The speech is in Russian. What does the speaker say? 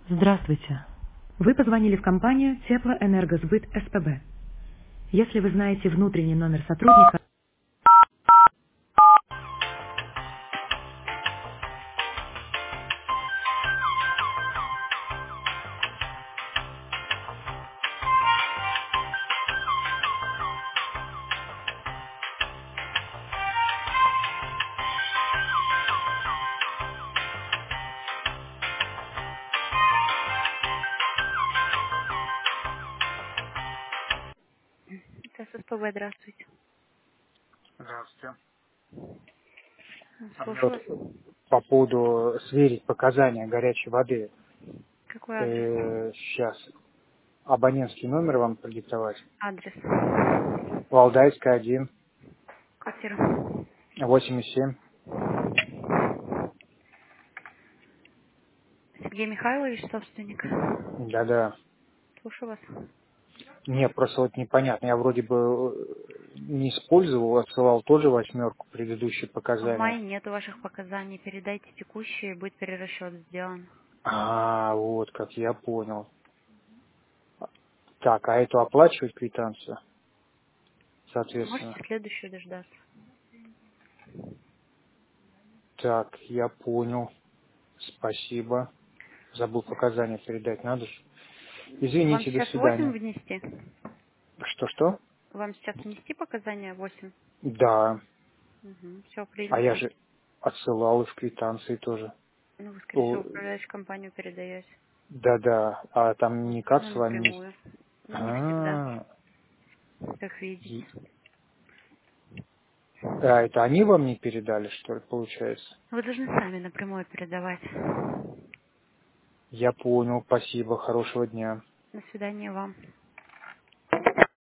Здравствуйте. Вы позвонили в компанию Теплоэнергосбыт СПБ. Если вы знаете внутренний номер сотрудника... Это СПБ, здравствуйте. Здравствуйте. А мне Слушаю вот вас. по поводу сверить показания горячей воды. Какой адрес? Сейчас абонентский номер вам продиктовать. Адрес. Валдайская, 1, Квартира. 87. Сергей Михайлович, собственник. Да-да. Слушаю вас. Мне просто вот непонятно. Я вроде бы не использовал, отсылал тоже восьмерку предыдущие В показания. мае нету ваших показаний. Передайте текущие, будет перерасчет сделан. А, вот как я понял. Так, а эту оплачивать квитанцию, соответственно. Можете следующую дождаться. Так, я понял. Спасибо. Забыл показания передать, надо же. Вам Извините, до сейчас 8 свидания. внести? Что-что? Вам сейчас внести показания 8? Да. Угу. Все, А я принято. же отсылал и в квитанции тоже. Ну, вы, скорее всего, О, в управляющую компанию передаете. да-да. А там Вот, никак можно с вами не... напрямую. Ну, не всегда, А, как видите. и- а, это они вам не передали, что ли, получается? Вы должны сами напрямую передавать. Я понял. Спасибо. Хорошего дня. До свидания вам.